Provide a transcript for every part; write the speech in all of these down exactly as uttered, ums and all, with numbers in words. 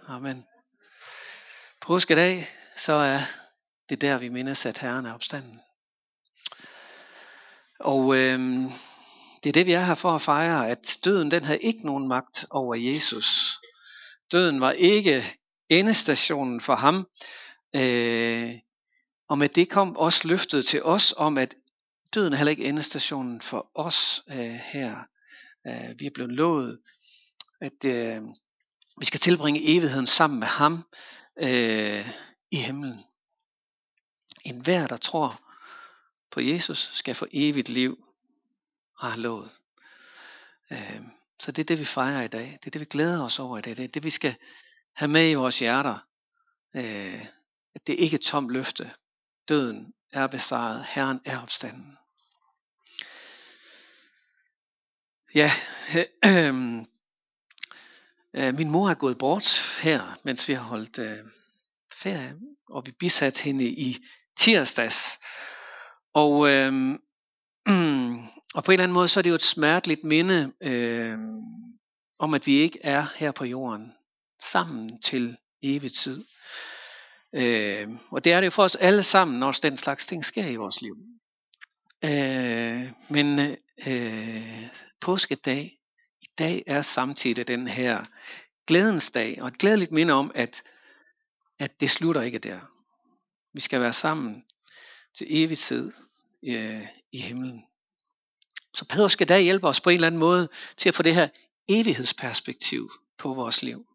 Amen. Påskedag, så er det der, vi mindes, at Herren er opstanden. Og øhm, det er det, vi er her for at fejre, at døden, den havde ikke nogen magt over Jesus. Døden var ikke endestationen for ham. Øh, og med det kom også løftet til os om, at døden er heller ikke endestationen for os øh, her. Øh, vi er blevet lovet, at øh, vi skal tilbringe evigheden sammen med ham øh, i himlen. En hver, der tror på Jesus, skal få evigt liv, og har lovet. Øh, så det er det, vi fejrer i dag. Det er det, vi glæder os over i dag. Det er det, vi skal have med i vores hjerter. Øh, at det ikke er et tomt løfte. Døden er besejret. Herren er opstanden. Ja, øh, øh, min mor er gået bort her, mens vi har holdt øh, ferie, og vi bisatte hende i tirsdags. Og, øh, og på en eller anden måde, så er det jo et smerteligt minde øh, om, at vi ikke er her på jorden sammen til evig tid. Øh, og det er det jo for os alle sammen, når den slags ting sker i vores liv. Øh, men øh, påskedag, i dag er samtidig den her glædens dag, og et glædeligt minde om, at, at det slutter ikke der. Vi skal være sammen til evig tid øh, i himlen. Så påskedag hjælper os på en eller anden måde til at få det her evighedsperspektiv på vores liv.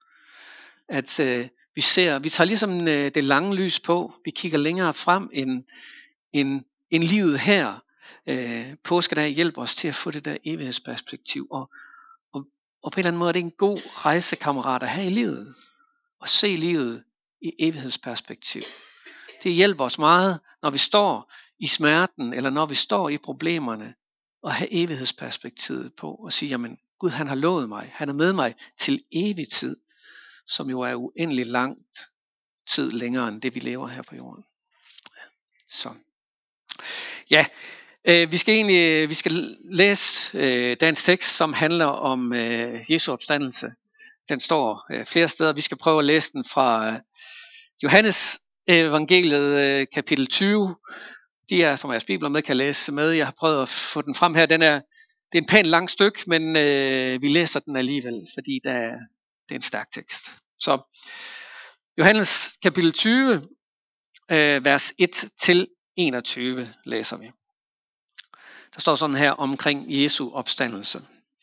At øh, vi ser, vi tager ligesom øh, det lange lys på, vi kigger længere frem end, end, end livet her. Øh, påskedag hjælper os til at få det der evighedsperspektiv, og, og, og på en eller anden måde er det en god rejsekammerat at have i livet, og se livet i evighedsperspektiv. Det hjælper os meget, når vi står i smerten, eller når vi står i problemerne, at have evighedsperspektivet på, og sige, jamen Gud, han har lovet mig, han er med mig til evig tid, som jo er uendelig langt tid længere end det, vi lever her på jorden. Så. Ja, øh, vi skal egentlig vi skal læse øh, dagens tekst, som handler om øh, Jesu opstandelse. Den står øh, flere steder. Vi skal prøve at læse den fra øh, Johannes evangeliet øh, kapitel tyve. De er, som jeres bibler med, kan læse med. Jeg har prøvet at få den frem her. Den er, det er en pæn lang stykke, men øh, vi læser den alligevel, fordi der, det er en stærk tekst. Så Johannes kapitel tyve, øh, vers et til enogtyve læser vi. Der står sådan her omkring Jesu opstandelse.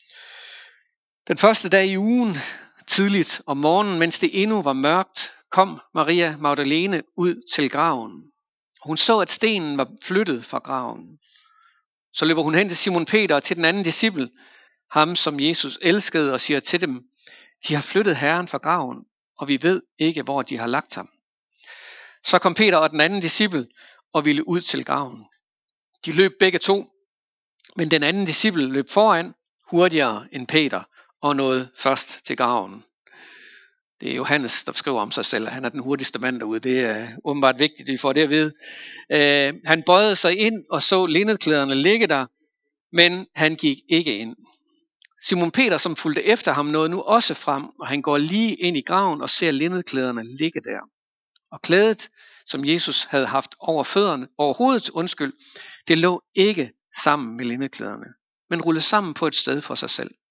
Den første dag i ugen, tidligt om morgenen, mens det endnu var mørkt, kom Maria Magdalene ud til graven. Hun så, at stenen var flyttet fra graven. Så løber hun hen til Simon Peter og til den anden disciple, ham som Jesus elskede, og siger til dem, de har flyttet Herren fra graven, og vi ved ikke, hvor de har lagt ham. Så kom Peter og den anden disciple og ville ud til graven. De løb begge to, men den anden disciple løb foran, hurtigere end Peter, og nåede først til graven. Det er Johannes, der skriver om sig selv, han er den hurtigste mand derude. Det er åbenbart vigtigt, at vi får det at vide. Øh, han bøjede sig ind og så linnedklæderne ligge der, men han gik ikke ind. Simon Peter, som fulgte efter ham, nåede nu også frem, og han går lige ind i graven og ser linnedklæderne ligge der. Og klædet, som Jesus havde haft over fødderne, over hovedet, undskyld, det lå ikke sammen med linnedklæderne, men rullede sammen på et sted for sig selv.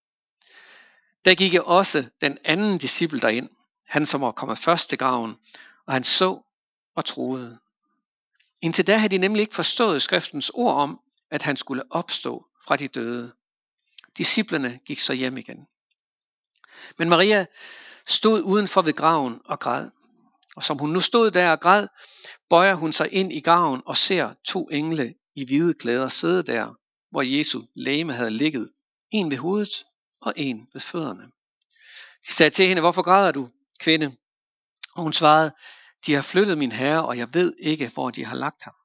Der gik også den anden disciple derind, han som var kommet først til graven, og han så og troede. Indtil da havde de nemlig ikke forstået skriftens ord om, at han skulle opstå fra de døde. Disciplerne gik så hjem igen. Men Maria stod udenfor ved graven og græd. Og som hun nu stod der og græd, bøjer hun sig ind i graven og ser to engle i hvide klæder sidde der, hvor Jesu legeme havde ligget. En ved hovedet og en ved fødderne. De sagde til hende, hvorfor græder du, kvinde? Og hun svarede, de har flyttet min herre, og jeg ved ikke, hvor de har lagt ham.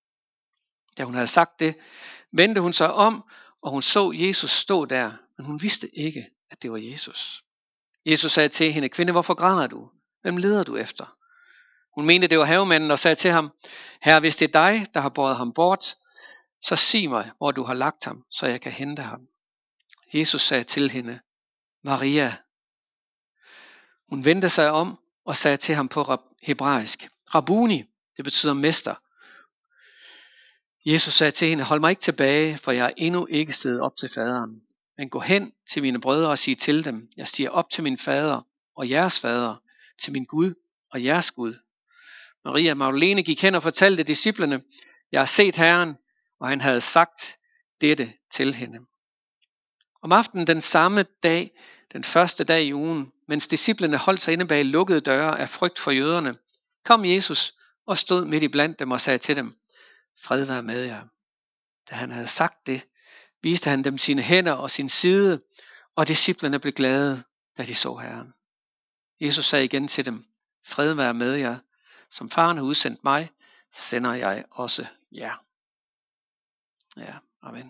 Da hun havde sagt det, vendte hun sig om, og hun så Jesus stå der, men hun vidste ikke, at det var Jesus. Jesus sagde til hende, kvinde, hvorfor græder du? Hvem leder du efter? Hun mente, det var havemanden, og sagde til ham, herre, hvis det er dig, der har båret ham bort, så sig mig, hvor du har lagt ham, så jeg kan hente ham. Jesus sagde til hende, Maria. Hun vendte sig om og sagde til ham på hebraisk, Rabuni, det betyder mester. Jesus sagde til hende, hold mig ikke tilbage, for jeg er endnu ikke steget op til faderen. Men gå hen til mine brødre og sig til dem, jeg stiger op til min fader og jeres fader, til min Gud og jeres Gud. Maria Magdalene gik hen og fortalte disciplene, jeg har set Herren, og han havde sagt dette til hende. Om aftenen den samme dag, den første dag i ugen, mens disciplene holdt sig inde bag lukkede døre af frygt for jøderne, kom Jesus og stod midt i blandt dem og sagde til dem, fred være med jer. Da han havde sagt det, viste han dem sine hænder og sin side, og disciplene blev glade, da de så Herren. Jesus sagde igen til dem, fred være med jer. Som faren har udsendt mig, sender jeg også jer. Ja, amen.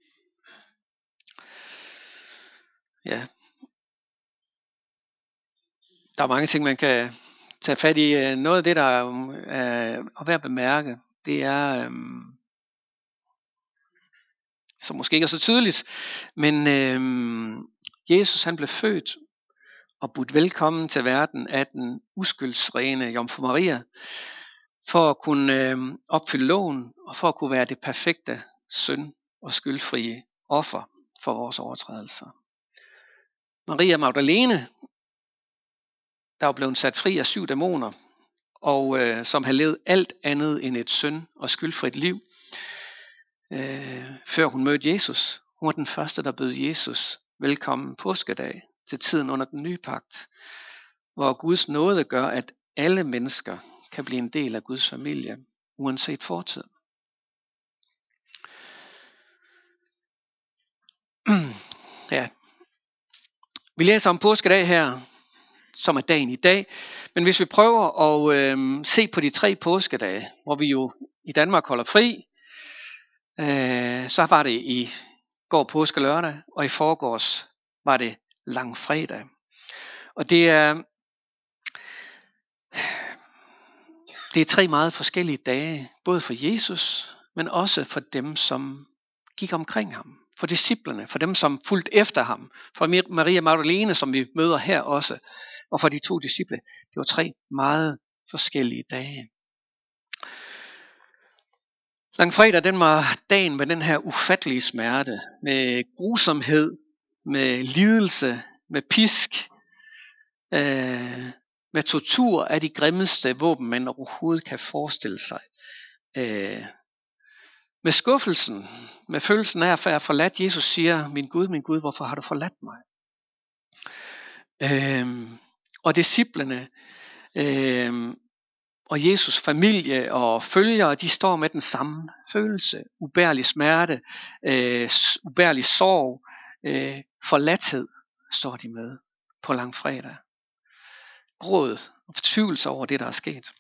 Ja. Der er mange ting, man kan tage fat i. Noget af det, der er værd at bemærke, det er, øhm, som måske ikke er så tydeligt, men øhm, Jesus han blev født og budt velkommen til verden af den uskyldsrene Jomfru Maria, for at kunne øhm, opfylde loven, og for at kunne være det perfekte synd og skyldfrie offer for vores overtrædelser. Maria Magdalene, der var blevet sat fri af syv dæmoner, og øh, som havde levet alt andet end et synd og skyldfrit liv, øh, før hun mødte Jesus. Hun var den første, der bød Jesus velkommen påskedag til tiden under den nye pagt, hvor Guds nåde gør, at alle mennesker kan blive en del af Guds familie, uanset fortid. Ja. Vi læser om påskedag her, som er dagen i dag. Men hvis vi prøver at øh, se på de tre påskedage, hvor vi jo i Danmark holder fri, øh, så var det i går påskelørdag, og i forgårs var det langfredag. Og det er, det er tre meget forskellige dage, både for Jesus, men også for dem, som gik omkring ham. For disciplerne, for dem, som fulgte efter ham. For Maria Magdalene, som vi møder her også. Og for de to disciple. Det var tre meget forskellige dage. Langfredag, den var dagen med den her ufattelige smerte. Med grusomhed, med lidelse, med pisk, øh, med tortur af de grimmeste våben, man overhovedet kan forestille sig. Øh, med skuffelsen, med følelsen af at være forladt. Jesus siger, min Gud, min Gud, hvorfor har du forladt mig? Øh, og disciplene, øh, og Jesus familie og følgere, de står med den samme følelse. Ubærlig smerte, øh, ubærlig sorg, øh, forladthed står de med på langfredag. Gråd og fortvivlelse over det, der er sket.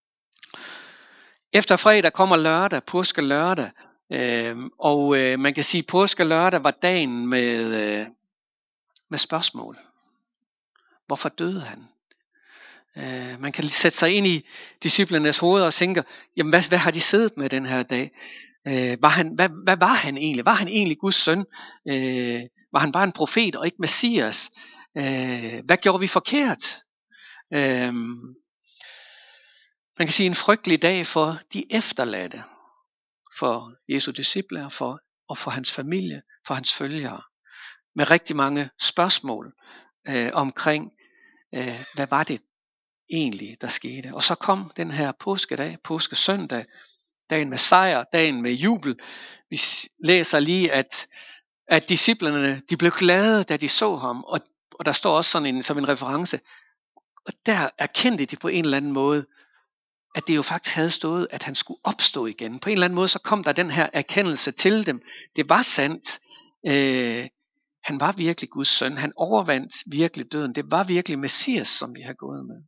Efter fredag kommer lørdag, påske lørdag, øh, og øh, man kan sige, at påske lørdag var dagen med, øh, med spørgsmål. Hvorfor døde han? Uh, man kan sætte sig ind i disciplernes hoveder og tænke, jamen hvad, hvad har de siddet med den her dag? Uh, var han, hvad, hvad var han egentlig? Var han egentlig Guds søn? Uh, var han bare en profet og ikke Messias? Uh, hvad gjorde vi forkert? Uh, man kan sige en frygtelig dag for de efterladte, for Jesu discipler for, og for hans familie, for hans følgere, med rigtig mange spørgsmål uh, omkring, uh, hvad var det egentlig, der skete. Og så kom den her påskedag, påskesøndag, dagen med sejr, dagen med jubel. Vi læser lige, at, at disciplerne, de blev glade, da de så ham, og, og der står også sådan en, som en reference, og der erkendte de på en eller anden måde, at det jo faktisk havde stået, at han skulle opstå igen. På en eller anden måde, så kom der den her erkendelse til dem. Det var sandt. Øh, han var virkelig Guds søn. Han overvandt virkelig døden. Det var virkelig Messias, som vi har gået med.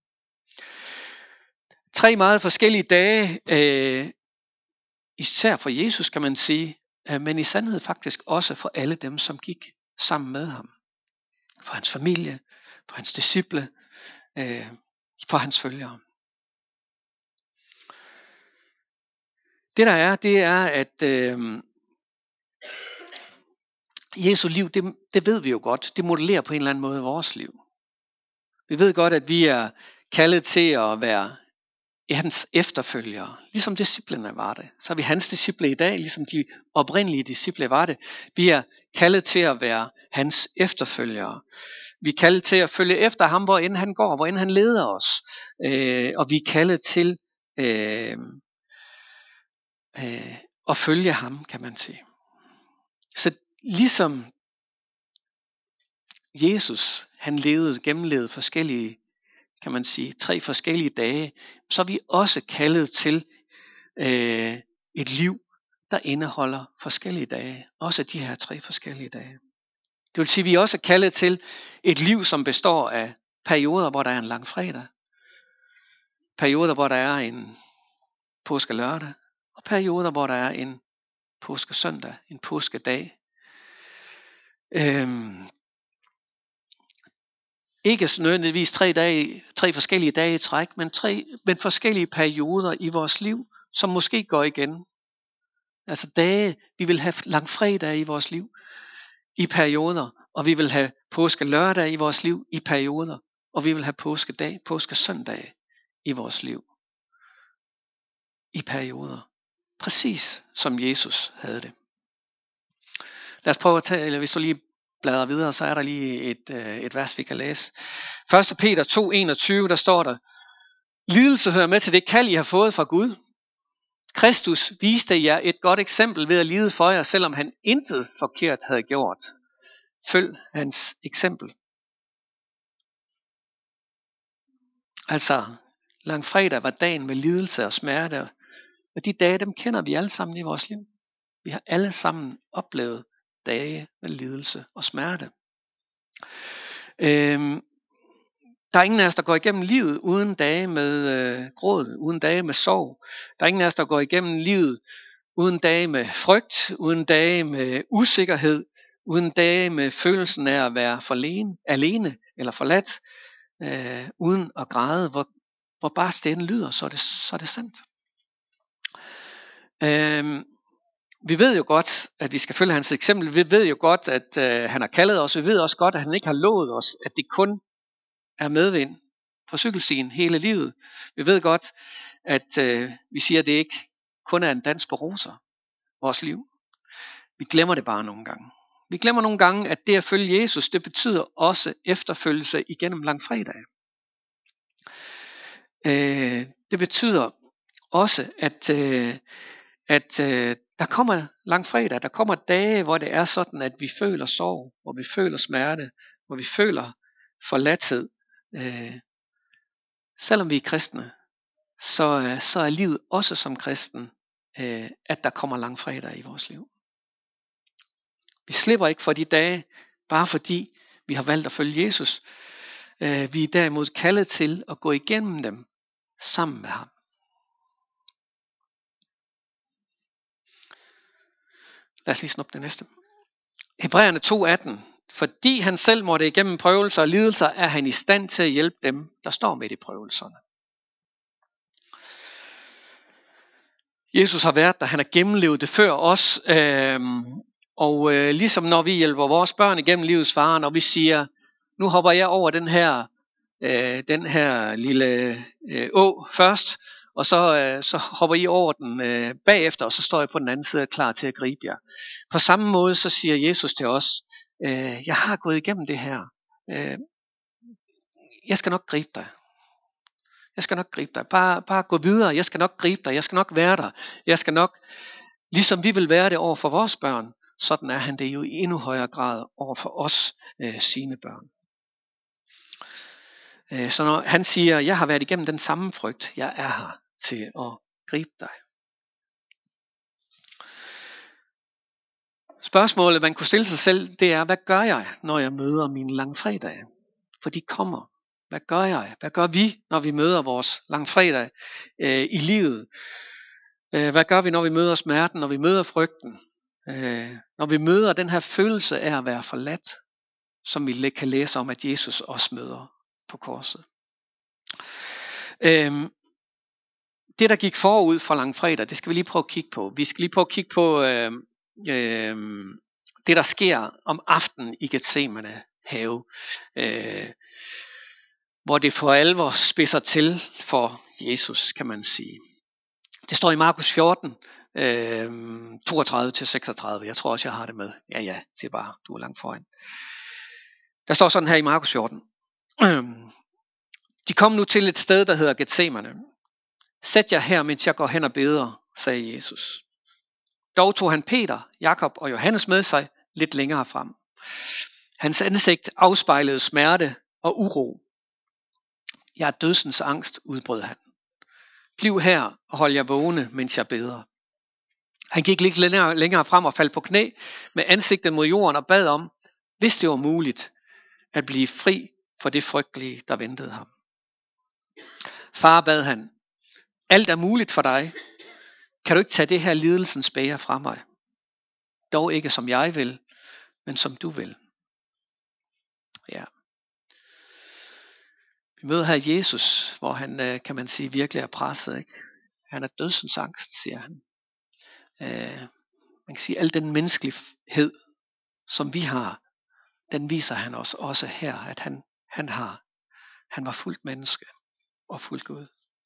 Tre meget forskellige dage, øh, især for Jesus kan man sige, øh, men i sandhed faktisk også for alle dem, som gik sammen med ham. For hans familie, for hans disciple, øh, for hans følgere. Det der er, det er, at øh, Jesu liv, det, det ved vi jo godt, det modellerer på en eller anden måde vores liv. Vi ved godt, at vi er kaldet til at være hans efterfølgere, ligesom disciplene var det. Så er vi hans disciple i dag, ligesom de oprindelige disciple var det. Vi er kaldet til at være hans efterfølgere. Vi er kaldet til at følge efter ham, hvor end han går, hvor end han leder os. Øh, og vi er kaldet til øh, øh, at følge ham, kan man sige. Så ligesom Jesus, han levede, gennemlevede forskellige, kan man sige, tre forskellige dage, så er vi også kaldet til øh, et liv, der indeholder forskellige dage. Også de her tre forskellige dage. Det vil sige, at vi er også kaldet til et liv, som består af perioder, hvor der er en langfredag. Perioder, hvor der er en påskelørdag. Og perioder, hvor der er en påskesøndag, en påskedag. Øhm, ikke nødvendigvis tre, dage, tre forskellige dage i træk, men, tre, men forskellige perioder i vores liv, som måske går igen. Altså dage, vi vil have langfredag i vores liv i perioder, og vi vil have påskelørdag i vores liv i perioder, og vi vil have påskedag, påskesøndag i vores liv i perioder. Præcis som Jesus havde det. Lad os prøve at tage, eller hvis du lige bladrer videre, så er der lige et, et vers, vi kan læse. første Peter to enogtyve, der står der: lidelse hører med til det kald, I har fået fra Gud. Kristus viste jer et godt eksempel ved at lide for jer, selvom han intet forkert havde gjort. Følg hans eksempel. Altså, langfredag var dagen med lidelse og smerte, og de dage, dem kender vi alle sammen i vores liv. Vi har alle sammen oplevet dage med lidelse og smerte. Øhm, der er ingen af os, der går igennem livet uden dage med øh, gråd, uden dage med sorg. Der er ingen af os, der går igennem livet uden dage med frygt, uden dage med usikkerhed, uden dage med følelsen af at være forlene, alene eller forladt, øh, uden at græde, hvor, hvor bare stemmen lyder, så er det, så er det sandt. Øhm, vi ved jo godt, at vi skal følge hans eksempel. Vi ved jo godt, at øh, han har kaldet os. Vi ved også godt, at han ikke har lovet os, at det kun er medvind på cykelstien hele livet. Vi ved godt, at øh, vi siger, at det ikke kun er en dans på roser, vores liv. Vi glemmer det bare nogle gange. Vi glemmer nogle gange, at det at følge Jesus, det betyder også efterfølgelse igennem langfredag. Øh, det betyder også, at, øh, at øh, der kommer langfredag, der kommer dage, hvor det er sådan, at vi føler sorg, hvor vi føler smerte, hvor vi føler forladthed. Øh, selvom vi er kristne, så, så er livet også som kristen, øh, at der kommer langfredag i vores liv. Vi slipper ikke for de dage, bare fordi vi har valgt at følge Jesus. Øh, vi er derimod kaldet til at gå igennem dem sammen med ham. Lad os lige snuppe det næste. Hebræerne to atten. Fordi han selv måtte igennem prøvelser og lidelser, er han i stand til at hjælpe dem, der står midt i prøvelserne. Jesus har været der, han har gennemlevet det før os. Øhm, og øh, ligesom når vi hjælper vores børn igennem livets fare, når vi siger, nu hopper jeg over den her, øh, den her lille øh, å først, og så, øh, så hopper I over den øh, bagefter, og så står jeg på den anden side klar til at gribe jer. På samme måde så siger Jesus til os, øh, jeg har gået igennem det her. Øh, jeg skal nok gribe dig. Jeg skal nok gribe dig. Bare, bare gå videre. Jeg skal nok gribe dig. Jeg skal nok være der. Jeg skal nok, ligesom vi vil være det over for vores børn, sådan er han det jo i endnu højere grad over for os, øh, sine børn. Øh, så når han siger, jeg har været igennem den samme frygt, jeg er her til at gribe dig. Spørgsmålet, man kunne stille sig selv, det er, hvad gør jeg, når jeg møder mine langfredage? For de kommer. Hvad gør jeg? Hvad gør vi, når vi møder vores langfredag øh, i livet? Øh, hvad gør vi, når vi møder smerten, når vi møder frygten? Øh, når vi møder den her følelse af at være forladt, som vi kan læse om, at Jesus også møder på korset. Øh, det, der gik forud for langfredag, det skal vi lige prøve at kigge på. Vi skal lige prøve at kigge på øh, øh, det, der sker om aftenen i Getsemane have. Øh, hvor det for alvor spidser til for Jesus, kan man sige. Det står i Markus fjorten, øh, toogtredive til seksogtredive. Jeg tror også, jeg har det med. Ja, ja, se bare, du er langt foran. Der står sådan her i Markus fjorten. De kom nu til et sted, der hedder Getsemane. Sæt jer her, mens jeg går hen og beder, sagde Jesus. Dog tog han Peter, Jakob og Johannes med sig lidt længere frem. Hans ansigt afspejlede smerte og uro. Jeg er dødsens angst, udbrød han. Bliv her og hold jer vågne, mens jeg beder. Han gik lidt længere, længere frem og faldt på knæ med ansigtet mod jorden og bad om, hvis det var muligt, at blive fri for det frygtelige, der ventede ham. Far, bad han, alt er muligt for dig. Kan du ikke tage det her lidelsens bæger fra mig? Dog ikke som jeg vil, men som du vil. Ja. Vi møder her Jesus, hvor han, kan man sige, virkelig er presset. Ikke? Han er dødsens angst, siger han. Øh, man kan sige, al den menneskelighed, som vi har, den viser han os også her, at han, han har. Han var fuldt menneske og fuldt Gud.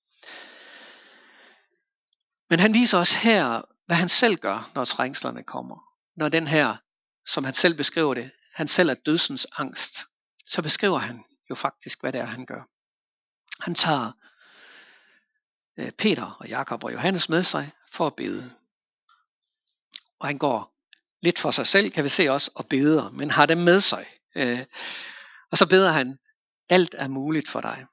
Men han viser os her, hvad han selv gør, når trængslerne kommer. Når den her, som han selv beskriver det, han selv er dødsens angst, så beskriver han jo faktisk, hvad det er, han gør. Han tager Peter og Jakob og Johannes med sig for at bede. Og han går lidt for sig selv, kan vi se også, og beder, men har dem med sig. Og så beder han, alt er muligt for dig.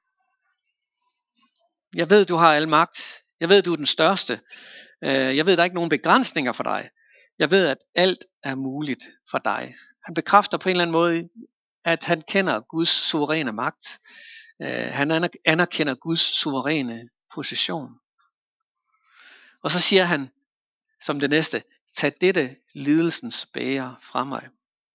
Jeg ved, du har al magt. Jeg ved, du er den største. Jeg ved, der er ikke nogen begrænsninger for dig. Jeg ved, at alt er muligt for dig. Han bekræfter på en eller anden måde, at han kender Guds suveræne magt. Han anerkender Guds suveræne position. Og så siger han, som det næste, tag dette lidelsens bæger fra mig.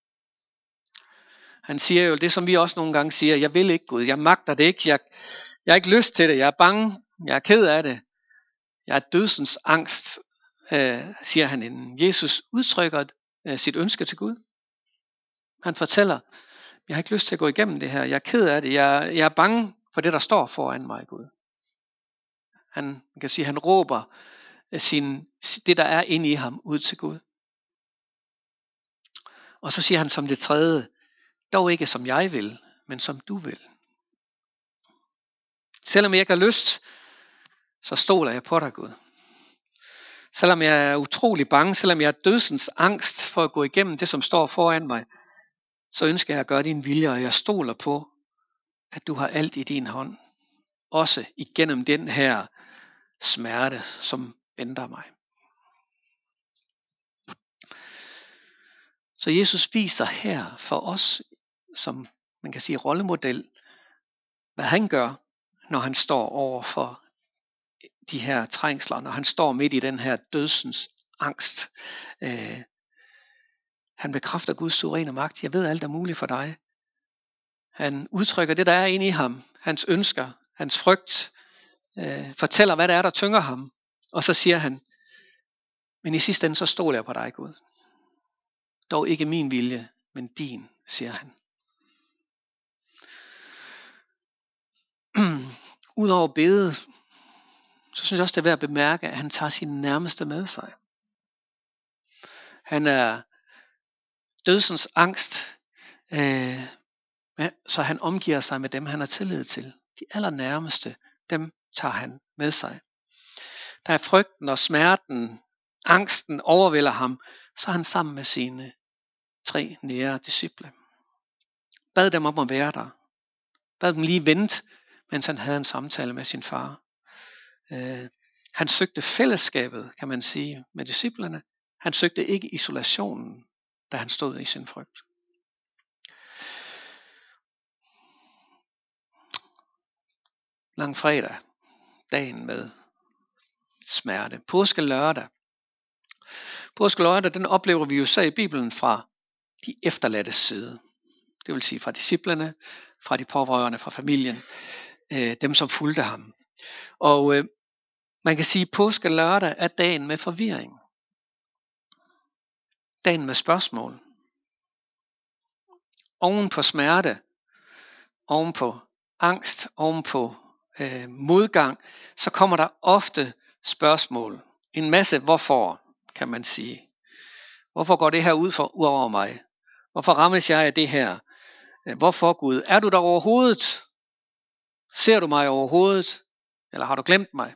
Han siger jo det, som vi også nogle gange siger, jeg vil ikke Gud, jeg magter det ikke, jeg, jeg har ikke lyst til det, jeg er bange, jeg er ked af det. Jeg er dødsens angst, øh, siger han inden. Jesus udtrykker øh, sit ønske til Gud. Han fortæller, jeg har ikke lyst til at gå igennem det her, jeg er ked af det, jeg, jeg er bange for det, der står foran mig, Gud. Han man kan sige, han råber sin, det, der er inde i ham, ud til Gud. Og så siger han som det tredje, dog ikke som jeg vil, men som du vil. Selvom jeg ikke har lyst, så stoler jeg på dig, Gud. Selvom jeg er utrolig bange, selvom jeg er dødsens angst for at gå igennem det, som står foran mig, så ønsker jeg at gøre din vilje, og jeg stoler på, at du har alt i din hånd. Også igennem den her smerte, som venter mig. Så Jesus viser her for os, som man kan sige rollemodel, hvad han gør, når han står over for de her trængsler, når han står midt i den her dødsens angst. Øh, han bekræfter Guds suveræne magt. Jeg ved, alt er muligt for dig. Han udtrykker det, der er inde i ham. Hans ønsker, hans frygt. Øh, fortæller, hvad det er, der tynger ham. Og så siger han, men i sidste ende, så stoler jeg på dig, Gud. Dog ikke min vilje, men din, siger han. Udover bede, så synes jeg også, det er værd at bemærke, at han tager sine nærmeste med sig. Han er dødsens angst, øh, så han omgiver sig med dem, han har tillid til. De allernærmeste, dem tager han med sig. Der er frygten og smerten, angsten overvælder ham, så er han sammen med sine tre nære disciple. Bad dem om at være der. Bad dem lige vente, mens han havde en samtale med sin far. Øh, han søgte fællesskabet, kan man sige, med disciplerne. Han søgte ikke isolationen, da han stod i sin frygt. Langfredag, dagen med smerte. Påskelørdag. Påskelørdag, den oplever vi jo så i Bibelen fra de efterladtes side. Det vil sige fra disciplerne, fra de pårørende, fra familien, øh, dem som fulgte ham. Og øh, man kan sige, at påskelørdag er dagen med forvirring. Dagen med spørgsmål. Oven på smerte, oven på angst, ovenpå øh, modgang, så kommer der ofte spørgsmål. En masse hvorfor, kan man sige. Hvorfor går det her ud, for, ud over mig? Hvorfor rammes jeg af det her? Hvorfor, Gud? Er du der overhovedet? Ser du mig overhovedet? Eller har du glemt mig?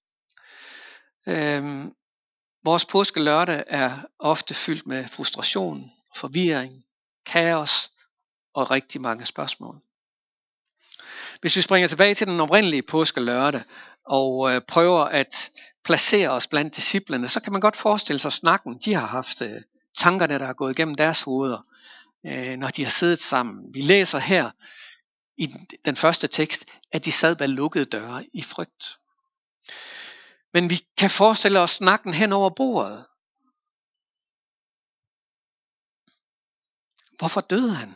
Øhm, vores påskelørdag er ofte fyldt med frustration, forvirring, kaos og rigtig mange spørgsmål. Hvis vi springer tilbage til den oprindelige påskelørdag og øh, prøver at placere os blandt disciplene, så kan man godt forestille sig snakken. De har haft øh, tankerne, der har gået igennem deres hoveder, øh, når de har siddet sammen. Vi læser her i den første tekst, at de sad bag lukkede døre i frygt. Men vi kan forestille os snakken hen over bordet. Hvorfor døde han?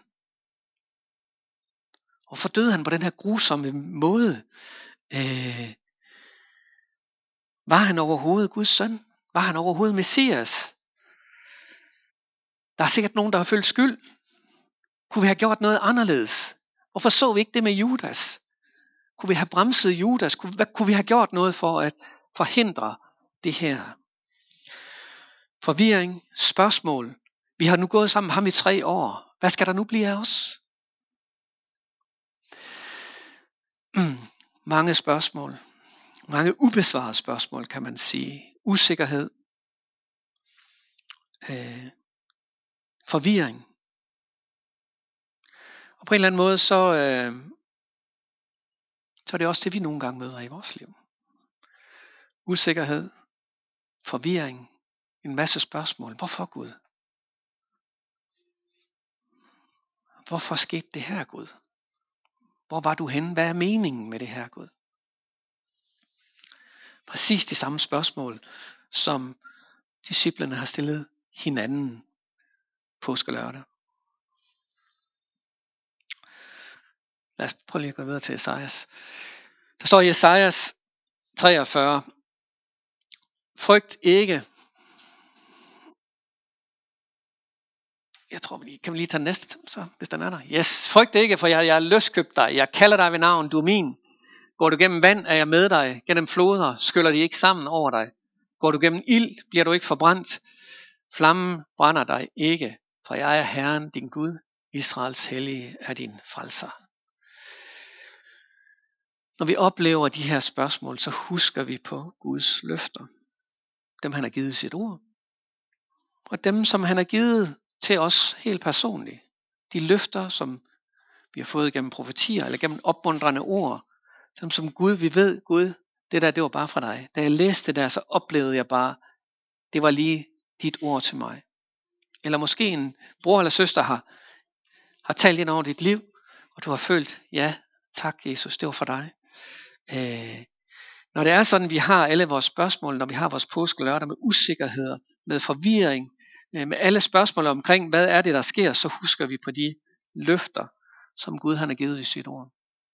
Hvorfor døde han på den her grusomme måde? Øh, var han overhovedet Guds søn? Var han overhovedet Messias? Der er sikkert nogen, der har følt skyld. Kunne vi have gjort noget anderledes? Hvorfor så vi ikke det med Judas? Kunne vi have bremset Judas? Kunne, hvad kunne vi have gjort noget for at forhindre det her? Forvirring, spørgsmål. Vi har nu gået sammen med ham i tre år. Hvad skal der nu blive af os? Mm, mange spørgsmål. Mange ubesvarede spørgsmål, kan man sige. Usikkerhed. Øh, forvirring. Og på en eller anden måde, så, øh, så er det også det, vi nogle gange møder i vores liv. Usikkerhed, forvirring, en masse spørgsmål. Hvorfor, Gud? Hvorfor skete det her, Gud? Hvor var du henne? Hvad er meningen med det her, Gud? Præcis de samme spørgsmål, som disciplene har stillet hinanden påskelørdag. Lad os prøve lige at gå videre til Esajas. Der står i Esajas treogfyrre. Frygt ikke. Jeg tror, vi kan vi lige tage den næste, så, hvis den er der. Yes, frygt ikke, for jeg, jeg har løskøbt dig. Jeg kalder dig ved navn, du er min. Går du gennem vand, er jeg med dig. Gennem floder skyller de ikke sammen over dig. Går du gennem ild, bliver du ikke forbrændt. Flammen brænder dig ikke, for jeg er Herren, din Gud. Israels hellige er din frelser. Når vi oplever de her spørgsmål, så husker vi på Guds løfter. Dem han har givet sit ord. Og dem som han har givet til os helt personligt. De løfter som vi har fået gennem profetier eller gennem opmuntrende ord. Som som Gud, vi ved Gud, det der det var bare fra dig. Da jeg læste det der, så oplevede jeg bare, det var lige dit ord til mig. Eller måske en bror eller søster har, har talt ind over dit liv, og du har følt, ja tak Jesus, det var for dig. Øh, når det er sådan, vi har alle vores spørgsmål, når vi har vores påskelørdag med usikkerheder, med forvirring, øh, med alle spørgsmål omkring, hvad er det, der sker, så husker vi på de løfter, som Gud han har givet i sit ord.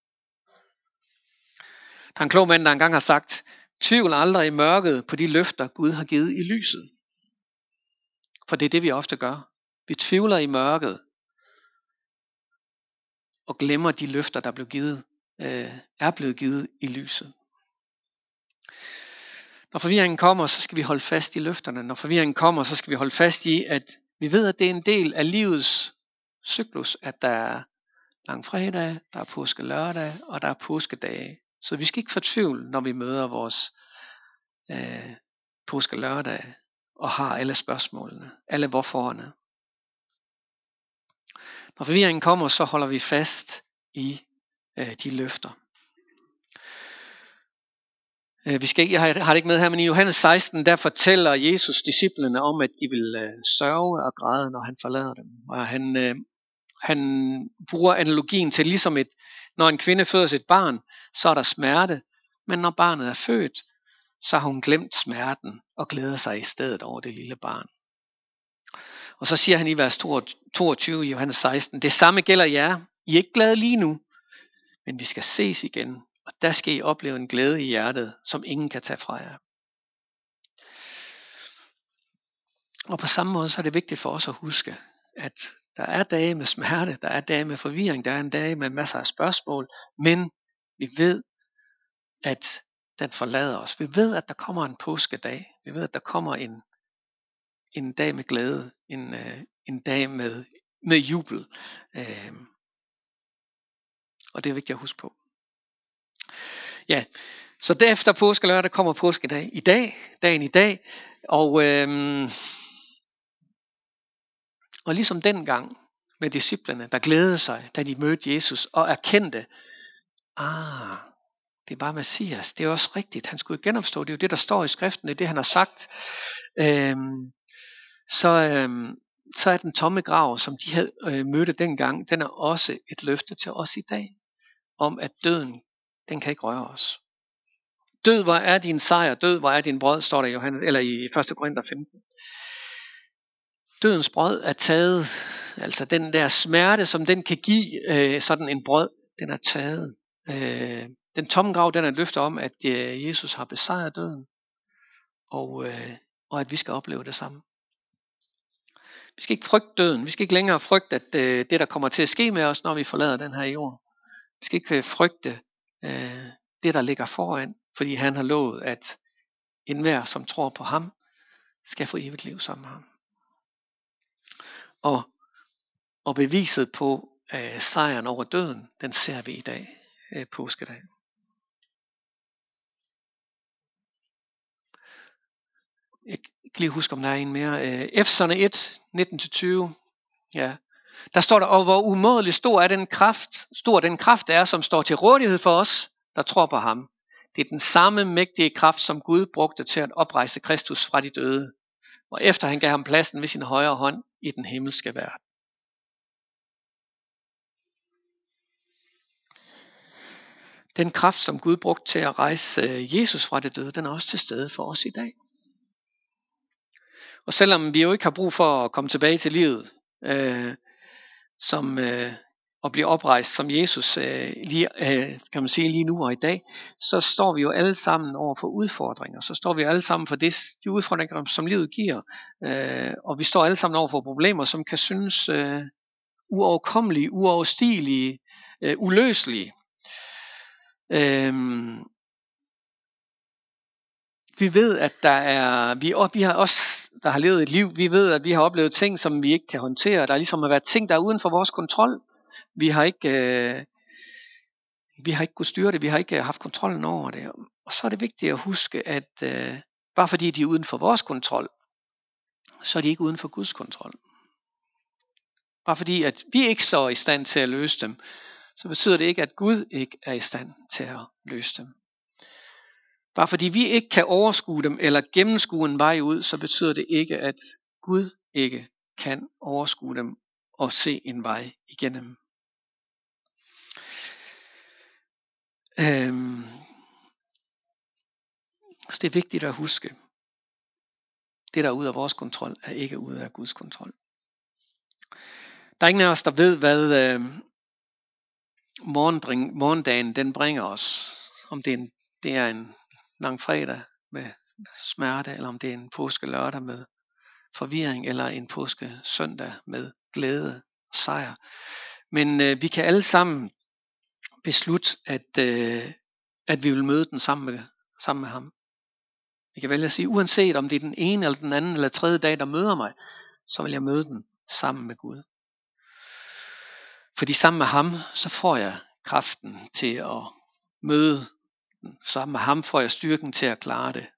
Der er en klog mand, der engang har sagt, tvivl aldrig i mørket på de løfter, Gud har givet i lyset. For det er det, vi ofte gør. Vi tvivler i mørket, og glemmer de løfter, der blev givet, øh, er blevet givet i lyset. Når forvirringen kommer, så skal vi holde fast i løfterne. Når forvirringen kommer, så skal vi holde fast i, at vi ved, at det er en del af livets cyklus, at der er langfredag, der er påskelørdag, og der er påskedage. Så vi skal ikke fortvivle, når vi møder vores øh, påskelørdag, og har alle spørgsmålene, alle hvorforerne. Når forvirringen kommer, så holder vi fast i øh, de løfter. Øh, vi skal ikke, jeg har, har det ikke med her, men i Johannes seksten, der fortæller Jesus disciplene om, at de vil øh, sørge og græde, når han forlader dem. Og han, øh, han bruger analogien til ligesom et, når en kvinde føder sit barn, så er der smerte, men når barnet er født, så har hun glemt smerten og glæder sig i stedet over det lille barn. Og så siger han i vers toogtyve i Johannes seksten, det samme gælder jer. I er ikke glade lige nu, men vi skal ses igen, og der skal I opleve en glæde i hjertet, som ingen kan tage fra jer. Og på samme måde så er det vigtigt for os at huske, at Der er dage med smerte, der er dage med forvirring, der er en dag med masser af spørgsmål, men vi ved, at den forlader os. Vi ved, at der kommer en påskedag. Vi ved, at der kommer en, en dag med glæde, en, øh, en dag med, med jubel. Øh, og det er vigtigt at huske på. Ja, så derefter påskelørdag kommer påskedag i dag, dagen i dag, og, øhm, og ligesom dengang med disciplene, der glædede sig, da de mødte Jesus og erkendte, ah, det var Messias, det er også rigtigt, han skulle genopstå, det er jo det, der står i skriften, det er det, han har sagt, øhm, så, øhm, så er den tomme grav, som de havde øh, mødte dengang, den er også et løfte til os i dag, om at døden, den kan ikke røre os. Død, hvor er din sejr, død, hvor er din brød, står der i Johannes, eller i første Korinther femten. Dødens brød er taget, altså den der smerte, som den kan give øh, sådan en brød, den er taget. Øh, den tomme grav, den er et løfte om, at øh, Jesus har besejret døden, og, øh, og at vi skal opleve det samme. Vi skal ikke frygte døden, vi skal ikke længere frygte, at øh, det, der kommer til at ske med os, når vi forlader den her jord. Vi skal ikke frygte øh, det, der ligger foran, fordi han har lovet, at enhver, som tror på ham, skal få evigt liv sammen med ham. Og, og beviset på øh, sejren over døden, den ser vi i dag, øh, påskedag. Jeg kan lige huske, om der er en mere. Øh, Efeserne et, nitten til tyve. Ja. Der står der, og hvor umådelig stor er den kraft, stor den kraft er, som står til rådighed for os, der tror på ham. Det er den samme mægtige kraft, som Gud brugte til at oprejse Kristus fra de døde, og efter han gav ham pladsen ved sin højre hånd i den himmelske verden. Den kraft, som Gud brugte til at rejse Jesus fra de døde, den er også til stede for os i dag. Og selvom vi jo ikke har brug for at komme tilbage til livet, øh, som øh, at blive oprejst som Jesus øh, lige, øh, kan man sige lige nu og i dag, så står vi jo alle sammen over for udfordringer. Så står vi alle sammen for det, de udfordringer, som livet giver. Øh, og vi står alle sammen over for problemer, som kan synes øh, uoverkommelige, uoverstigelige, øh, uløselige. Øh, vi ved, at der er, vi, og vi har også, der har levet et liv, vi ved, at vi har oplevet ting, som vi ikke kan håndtere. Der er ligesom at være ting, der er uden for vores kontrol. Vi har ikke, øh, vi har ikke kunnet styre det, vi har ikke haft kontrollen over det. Og så er det vigtigt at huske, at øh, bare fordi de er uden for vores kontrol, så er de ikke uden for Guds kontrol. Bare fordi, at vi ikke så er i stand til at løse dem, så betyder det ikke, at Gud ikke er i stand til at løse dem. Bare fordi vi ikke kan overskue dem eller gennemskue en vej ud, så betyder det ikke, at Gud ikke kan overskue dem og se en vej igennem. Øhm, så det er vigtigt at huske, det der er ude af vores kontrol, er ikke ude af Guds kontrol. Der er ingen af os, der ved, hvad øh, morgendagen den bringer os. Om det er en, det er en lang fredag med smerte, eller om det er en påske lørdag med forvirring, eller en påske søndag med glæde og sejr. Men øh, vi kan alle sammen beslutte, at, øh, at vi vil møde den sammen med, sammen med ham. Vi kan vælge at sige, uanset om det er den ene, eller den anden, eller tredje dag, der møder mig, så vil jeg møde den sammen med Gud. Fordi sammen med ham, så får jeg kraften til at møde den. Sammen med ham får jeg styrken til at klare det.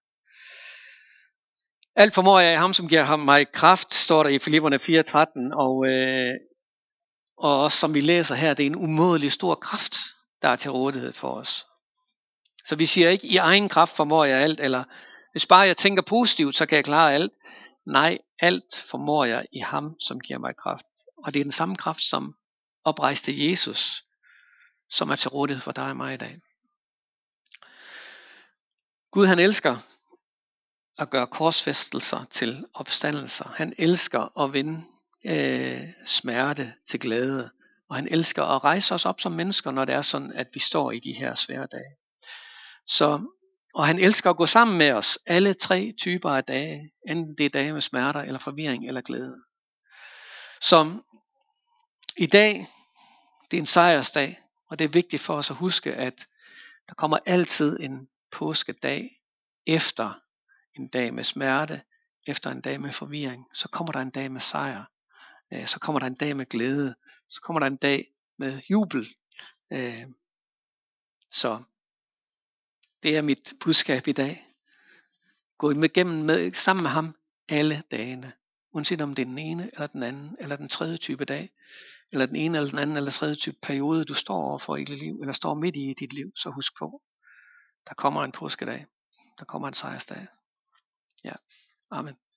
Alt formår jeg i ham, som giver ham mig kraft, står der i Filipperne fire tretten, og, øh, og også som vi læser her, det er en umådelig stor kraft, der er til rådighed for os. Så vi siger ikke, i egen kraft formår jeg alt, eller hvis bare jeg tænker positivt, så kan jeg klare alt. Nej, alt formår jeg i ham, som giver mig kraft. Og det er den samme kraft, som oprejste Jesus, som er til rådighed for dig og mig i dag. Gud, han elsker at gøre korsfæstelser til opstandelser. Han elsker at vinde øh, smerte til glæde. Og han elsker at rejse os op som mennesker, når det er sådan, at vi står i de her svære dage. Så, og han elsker at gå sammen med os alle tre typer af dage. Enten det er dage med smerter, eller forvirring, eller glæde. Så I dag, det er en sejrsdag, og det er vigtigt for os at huske, at der kommer altid en påskedag efter en dag med smerte, efter en dag med forvirring. Så kommer der en dag med sejr. Så kommer der en dag med glæde. Så kommer der en dag med jubel. Så det er mit budskab i dag. Gå igennem med, sammen med ham alle dagene. Uanset om det er den ene, eller den anden, eller den tredje type dag, eller den ene, eller den anden, eller tredje type periode, du står overfor i dit liv, eller står midt i dit liv, så husk på, der kommer en påskedag. Der kommer en sejrsdag. Ja, amen.